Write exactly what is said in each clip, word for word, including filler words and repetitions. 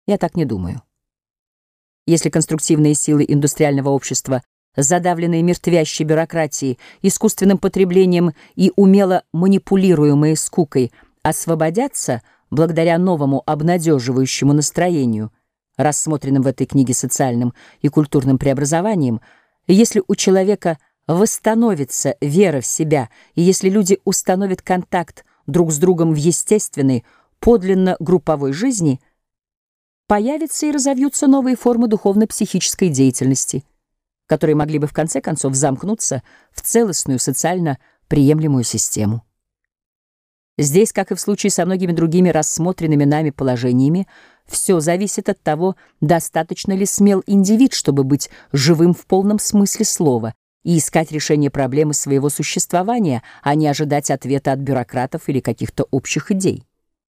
Я так не думаю. Если конструктивные силы индустриального общества, задавленные мертвящей бюрократией, искусственным потреблением и умело манипулируемые скукой, освободятся благодаря новому обнадеживающему настроению, рассмотренным в этой книге социальным и культурным преобразованием, и если у человека восстановится вера в себя, и если люди установят контакт друг с другом в естественной, подлинно групповой жизни, появятся и разовьются новые формы духовно-психической деятельности, которые могли бы в конце концов замкнуться в целостную социально приемлемую систему. Здесь, как и в случае со многими другими рассмотренными нами положениями, все зависит от того, достаточно ли смел индивид, чтобы быть живым в полном смысле слова и искать решение проблемы своего существования, а не ожидать ответа от бюрократов или каких-то общих идей.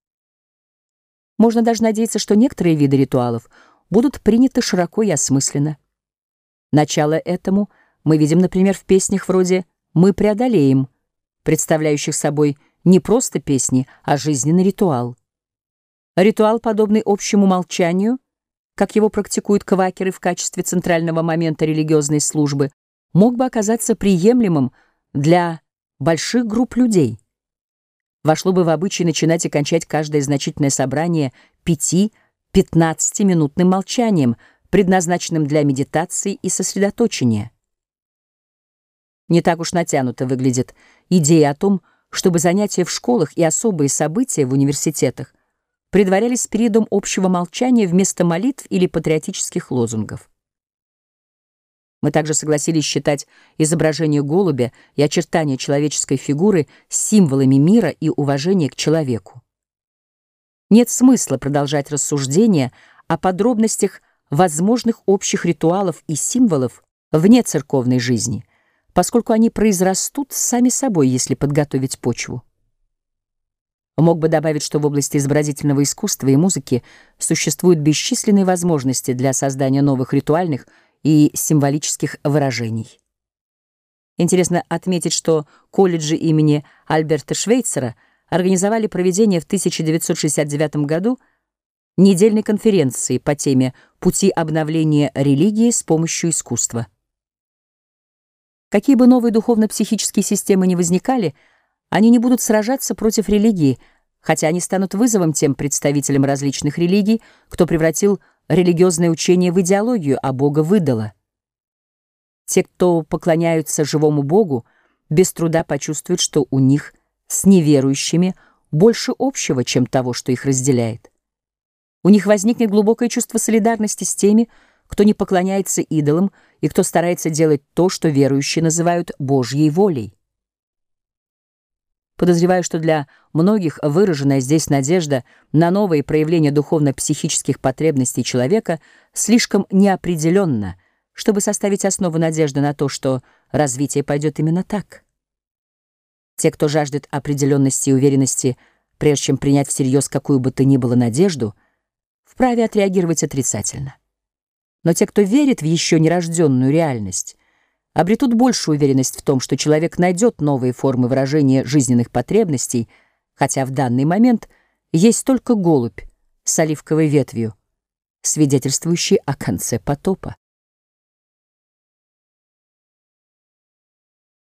Можно даже надеяться, что некоторые виды ритуалов будут приняты широко и осмысленно. Начало этому мы видим, например, в песнях вроде «Мы преодолеем», представляющих собой не просто песни, а жизненный ритуал. Ритуал, подобный общему молчанию, как его практикуют квакеры в качестве центрального момента религиозной службы, мог бы оказаться приемлемым для больших групп людей. Вошло бы в обычай начинать и кончать каждое значительное собрание пяти-пятнадцатиминутным молчанием, предназначенным для медитации и сосредоточения. Не так уж натянуто выглядит идея о том, чтобы занятия в школах и особые события в университетах предварялись периодом общего молчания вместо молитв или патриотических лозунгов. Мы также согласились считать изображение голубя и очертания человеческой фигуры символами мира и уважения к человеку. Нет смысла продолжать рассуждения о подробностях возможных общих ритуалов и символов вне церковной жизни, поскольку они произрастут сами собой, если подготовить почву. Мог бы добавить, что в области изобразительного искусства и музыки существуют бесчисленные возможности для создания новых ритуальных и символических выражений. Интересно отметить, что колледжи имени Альберта Швейцера организовали проведение в тысяча девятьсот шестьдесят девятом году недельной конференции по теме «Пути обновления религии с помощью искусства». Какие бы новые духовно-психические системы ни возникали, они не будут сражаться против религии, хотя они станут вызовом тем представителям различных религий, кто превратил религиозное учение в идеологию, а Бога в идола. Те, кто поклоняются живому Богу, без труда почувствуют, что у них с неверующими больше общего, чем того, что их разделяет. У них возникнет глубокое чувство солидарности с теми, кто не поклоняется идолам и кто старается делать то, что верующие называют Божьей волей. Подозреваю, что для многих выраженная здесь надежда на новые проявления духовно-психических потребностей человека слишком неопределенна, чтобы составить основу надежды на то, что развитие пойдет именно так. Те, кто жаждет определенности и уверенности, прежде чем принять всерьез какую бы то ни было надежду, вправе отреагировать отрицательно. Но те, кто верит в еще нерожденную реальность, обретут большую уверенность в том, что человек найдет новые формы выражения жизненных потребностей, хотя в данный момент есть только голубь с оливковой ветвью, свидетельствующий о конце потопа.